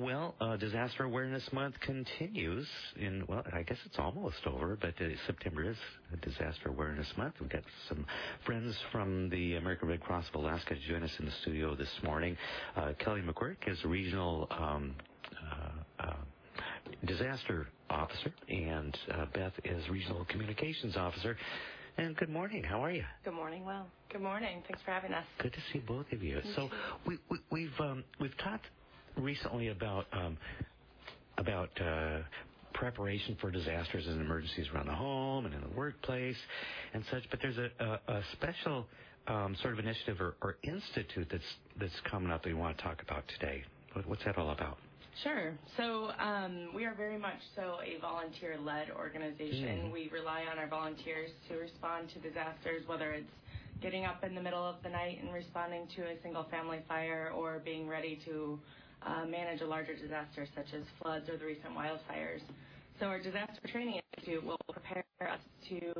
Well, Disaster Awareness Month continues I guess it's almost over, but September is Disaster Awareness Month. We've got some friends from the American Red Cross of Alaska to join us in the studio this morning. Kelly McQuirk is a regional disaster officer, and Beth is regional communications officer. And good morning. How are you? Good morning. Well, good morning. Thanks for having us. Good to see both of you. So we've talked recently about preparation for disasters and emergencies around the home and in the workplace and such. But there's a special sort of initiative or institute that's coming up that we want to talk about today. What's that all about? Sure. So we are very much so a volunteer-led organization. We rely on our volunteers to respond to disasters, whether it's getting up in the middle of the night and responding to a single-family fire or being ready to manage a larger disaster such as floods or the recent wildfires. So our Disaster Training Institute will prepare us to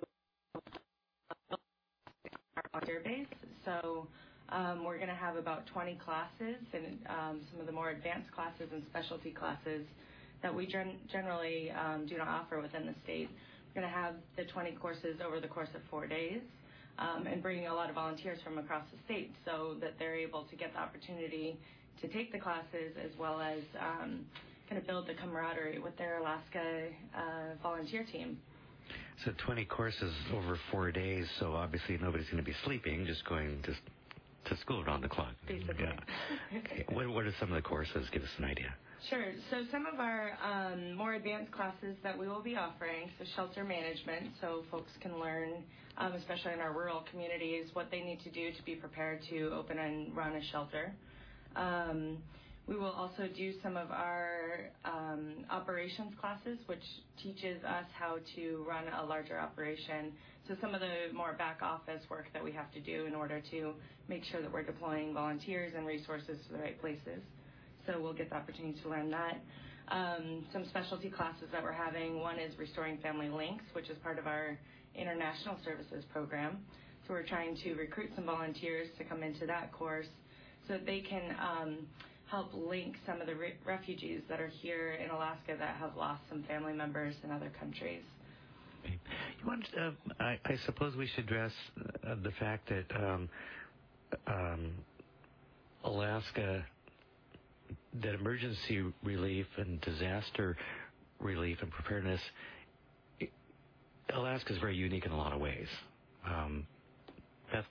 our volunteer base. So we're going to have about 20 classes and some of the more advanced classes and specialty classes that we generally do not offer within the state. We're going to have the 20 courses over the course of 4 days and bringing a lot of volunteers from across the state so that they're able to get the opportunity to take the classes as well as kind of build the camaraderie with their Alaska volunteer team. So 20 courses over 4 days, so obviously nobody's going to be sleeping, just going to school around the clock. Basically. Yeah. Okay. What are some of the courses? Give us an idea. Sure. So some of our more advanced classes that we will be offering, so shelter management, so folks can learn, especially in our rural communities, what they need to do to be prepared to open and run a shelter. We will also do some of our operations classes, which teaches us how to run a larger operation. So some of the more back office work that we have to do in order to make sure that we're deploying volunteers and resources to the right places. So we'll get the opportunity to learn that. Some specialty classes that we're having, one is Restoring Family Links, which is part of our international services program. So we're trying to recruit some volunteers to come into that course so that they can help link some of the refugees that are here in Alaska that have lost some family members in other countries. You want? I suppose we should address the fact that Alaska, that emergency relief and disaster relief and preparedness, Alaska is very unique in a lot of ways. Beth?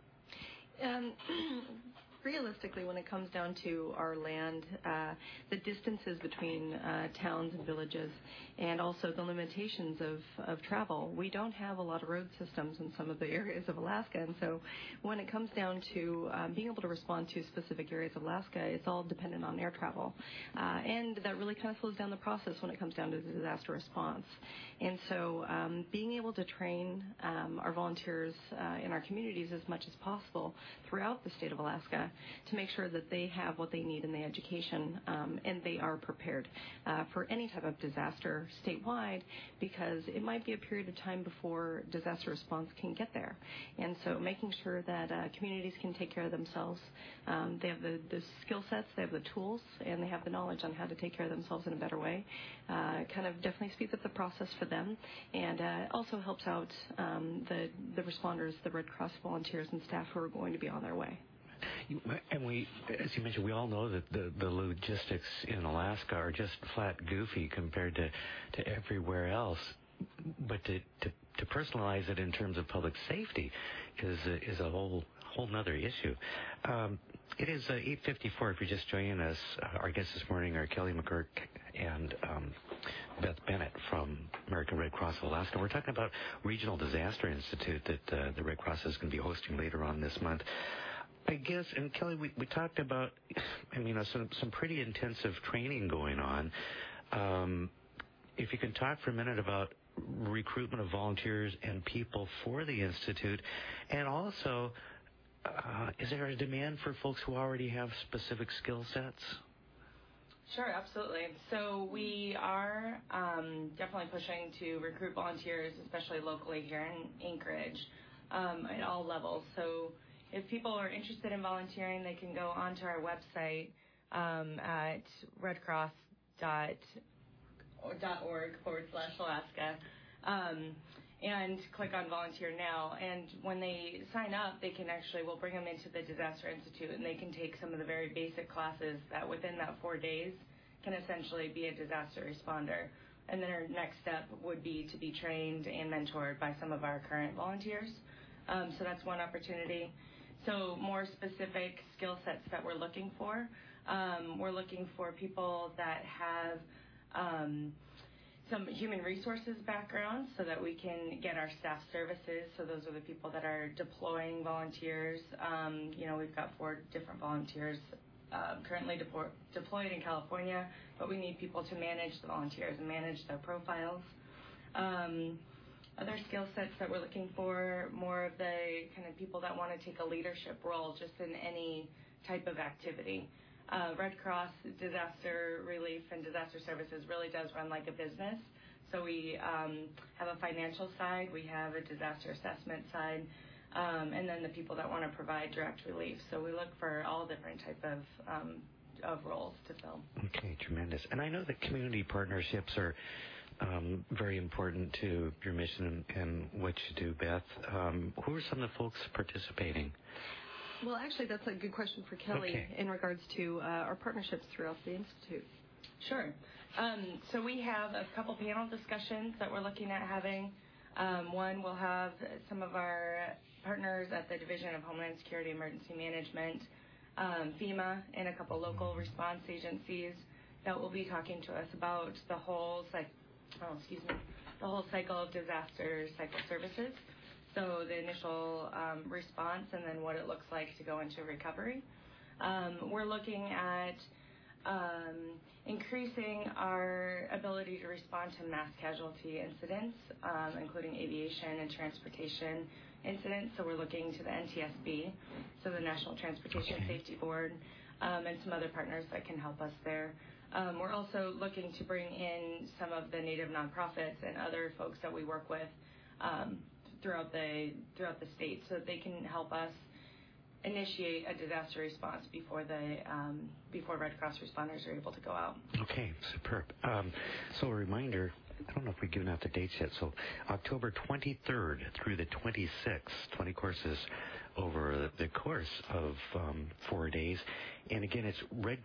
Realistically, when it comes down to our land, the distances between towns and villages, and also the limitations of travel, we don't have a lot of road systems in some of the areas of Alaska. And so when it comes down to being able to respond to specific areas of Alaska, it's all dependent on air travel. And that really kind of slows down the process when it comes down to the disaster response. And so being able to train our volunteers in our communities as much as possible throughout the state of Alaska to make sure that they have what they need in the education and they are prepared for any type of disaster statewide, because it might be a period of time before disaster response can get there. And so making sure that communities can take care of themselves, they have the skill sets, they have the tools, and they have the knowledge on how to take care of themselves in a better way, kind of definitely speeds up the process for them, and also helps out the responders, the Red Cross volunteers and staff who are going to be on their way. And we, as you mentioned, we all know that the logistics in Alaska are just flat goofy compared to everywhere else. But to personalize it in terms of public safety is a whole nother issue. It is 8:54. If you're just joining us, our guests this morning are Kelly McQuirk and Beth Bennett from American Red Cross of Alaska. We're talking about Regional Disaster Institute that the Red Cross is going to be hosting later on this month. I guess, and Kelly, we talked about, some pretty intensive training going on. If you can talk for a minute about recruitment of volunteers and people for the Institute, and also, is there a demand for folks who already have specific skill sets? Sure, absolutely. So we are definitely pushing to recruit volunteers, especially locally here in Anchorage, at all levels. So if people are interested in volunteering, they can go onto our website, at redcross.org/Alaska. And click on Volunteer Now. And when they sign up, we'll bring them into the Disaster Institute, and they can take some of the very basic classes that within that 4 days can essentially be a disaster responder. And then our next step would be to be trained and mentored by some of our current volunteers. So that's one opportunity. So more specific skill sets that we're looking for. We're looking for people that have some human resources background so that we can get our staff services. So those are the people that are deploying volunteers. We've got 4 different volunteers currently deployed in California, but we need people to manage the volunteers and manage their profiles. Other skill sets that we're looking for, more of the kind of people that want to take a leadership role just in any type of activity. Red Cross Disaster Relief and Disaster Services really does run like a business. So we have a financial side, we have a disaster assessment side, and then the people that want to provide direct relief. So we look for all different type of roles to fill. Okay, tremendous. And I know that community partnerships are very important to your mission and what you do, Beth. Who are some of the folks participating? Well, actually, that's a good question for Kelly in regards to our partnerships throughout the Institute. Sure. So we have a couple panel discussions that we're looking at having. One, we'll have some of our partners at the Division of Homeland Security Emergency Management, FEMA, and a couple local response agencies that will be talking to us about the whole cycle of disaster cycle services. So the initial response and then what it looks like to go into recovery. We're looking at increasing our ability to respond to mass casualty incidents, including aviation and transportation incidents. So we're looking to the NTSB, so the National Transportation Safety Board, and some other partners that can help us there. We're also looking to bring in some of the Native nonprofits and other folks that we work with throughout the state, so that they can help us initiate a disaster response before Red Cross responders are able to go out. Okay, superb. So a reminder, I don't know if we've given out the dates yet, so October 23rd through the 26th, 20 courses over the course of 4 days. And again, it's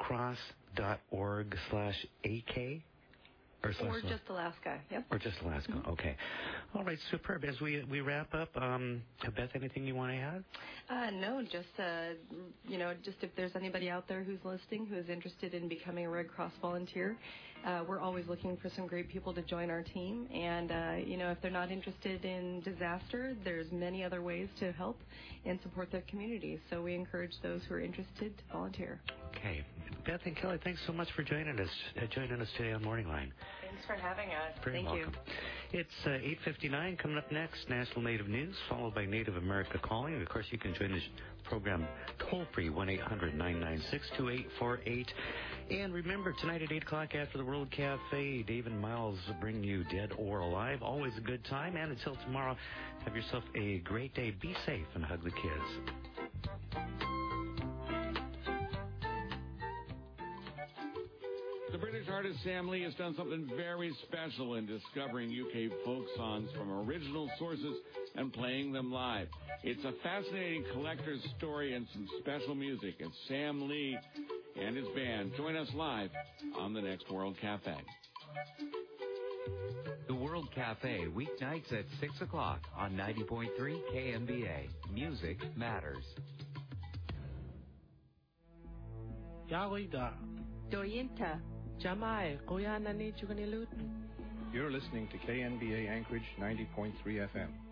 redcross.org/AK? Or just Alaska, yep. Or just Alaska, okay. All right, superb. As we wrap up, Beth, anything you want to add? No, just if there's anybody out there who's listening who is interested in becoming a Red Cross volunteer, we're always looking for some great people to join our team. And, if they're not interested in disaster, there's many other ways to help and support their communities. So we encourage those who are interested to volunteer. Okay. Beth and Kelly, thanks so much for joining us today on Morning Line. Thanks for having us. Very welcome. It's 8:59. Coming up next, National Native News, followed by Native America Calling. And, of course, you can join this program toll-free, 1-800-996-2848. And remember, tonight at 8 o'clock after the World Cafe, Dave and Miles bring you Dead or Alive. Always a good time. And until tomorrow, have yourself a great day. Be safe and hug the kids. The British artist Sam Lee has done something very special in discovering UK folk songs from original sources and playing them live. It's a fascinating collector's story and some special music. And Sam Lee and his band join us live on the next World Cafe. The World Cafe, weeknights at 6 o'clock on 90.3 KMBA. Music matters. Doyinta. Jamai, Koyanani Chuganilut. You're listening to KNBA Anchorage 90.3 FM.